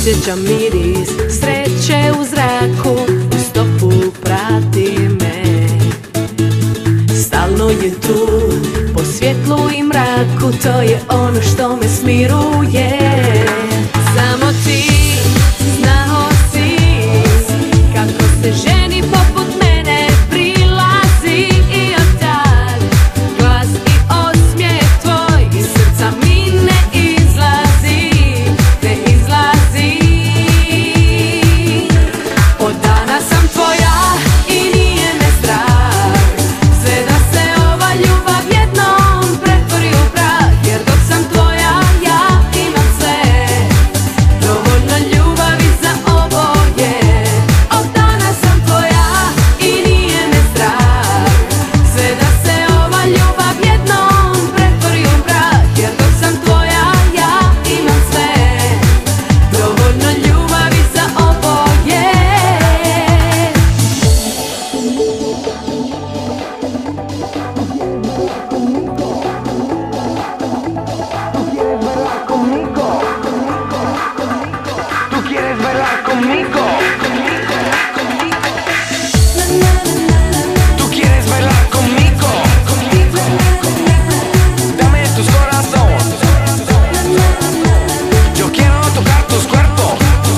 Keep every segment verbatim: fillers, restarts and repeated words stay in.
Osjećam miris sreće u zraku, u stopu prati me. Stalno je tu, po svjetlu i mraku, to je ono što me smiruje. Samo ti znao si kako se ženi poput mene prilazi. I od tad glas i osmijeh tvoj iz srca mi ne izlazi, ne izlazi. Od dana sam tvoja i nije me strah sve da se ova ljubav jednom pretvori u prah. Jer dok sam tvoja ja imam sve, dovoljno ljubavi za oboje. Od dana sam tvoja i nije me strah sve da se ova ljubav jednom pretvori u prah. Jer dok sam tvoja ja imam sve, dovoljno ljubavi za oboje. ¿Tú quieres bailar conmigo? ¿Tú quieres bailar conmigo? Dame tus corazones. Yo quiero tocar tus cuerpos.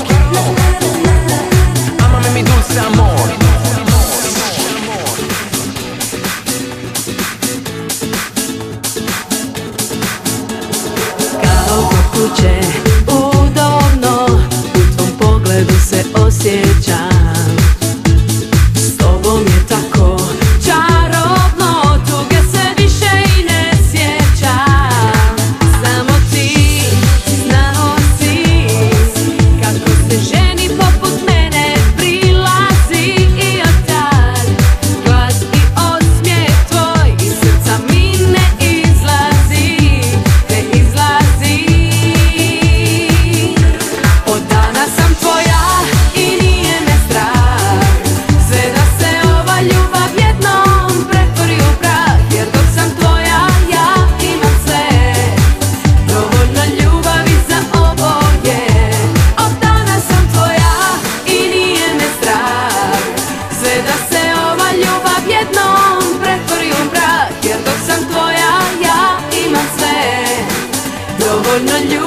Ámame mi dulce amor. Kao kod kuće, udobno, u tvom pogledu se osjećam. S tobom je tako čarobno, tuge se više i ne sjećam. Samo ti znao si kako se ženi poput mene prilazi. I od tad glas i osmijeh tvoj iz srca mi ne izlazi, ne izlazi. Od dana sam tvoja i nije me strah sve da se ova ljubav jednom pretvori u prah. Jer dok sam tvoja ja imam sve, dovoljno ljubavi za oboje. Od dana sam tvoja i nije me strah sve da se ova ljubav jednom pretvori u prah. Jer dok sam tvoja ja imam sve, dovoljno ljubavi